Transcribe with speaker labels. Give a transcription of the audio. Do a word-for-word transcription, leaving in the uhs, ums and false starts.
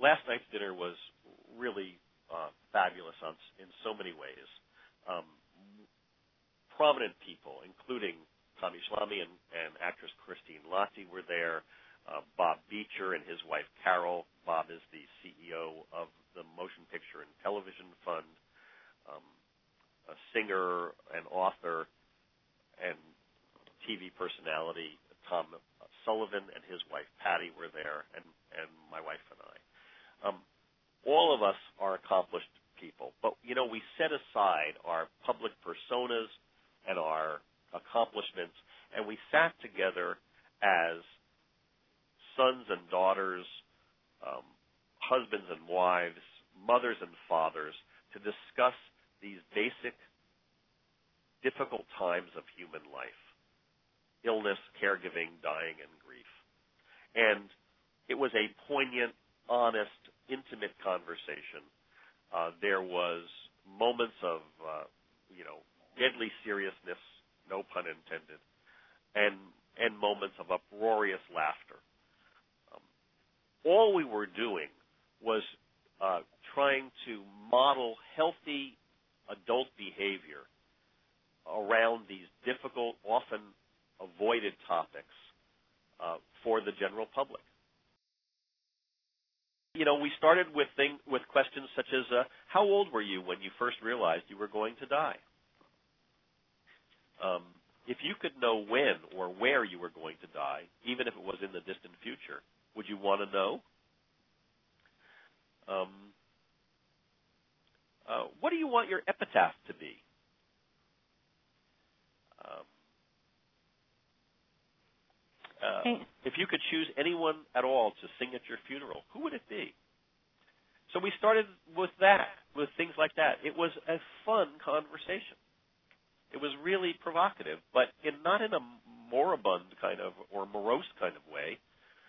Speaker 1: last night's dinner was really uh, fabulous on, in so many ways. Um, prominent people, including Tommy Schlamme and, and actress Christine Lahti were there. Uh, Bob Beecher and his wife Carol. Bob is the C E O of the Motion Picture and Television Fund. Um, a singer, an author, and T V personality Tom Sullivan and his wife Patty were there, and, and my wife and I. Um, all of us are accomplished people, but, you know, we set aside our public personas and our accomplishments, and we sat together as sons and daughters, um, husbands and wives, mothers and fathers, to discuss these basic, difficult times of human life: illness, caregiving, dying, and grief. And it was a poignant, honest, intimate conversation. Uh, there was moments of, uh, you know, deadly seriousness, no pun intended, and and moments of uproarious laughter. All we were doing was uh, trying to model healthy adult behavior around these difficult, often avoided topics uh, for the general public. You know, we started with thing, with questions such as, uh, how old were you when you first realized you were going to die? Um, if you could know when or where you were going to die, even if it was in the distant future, would you want to know? Um, uh, what do you want your epitaph to be? Um, uh,
Speaker 2: hey.
Speaker 1: If you could choose anyone at all to sing at your funeral, who would it be? So we started with that, with things like that. It was a fun conversation. It was really provocative, but in, not in a moribund kind of or morose kind of way.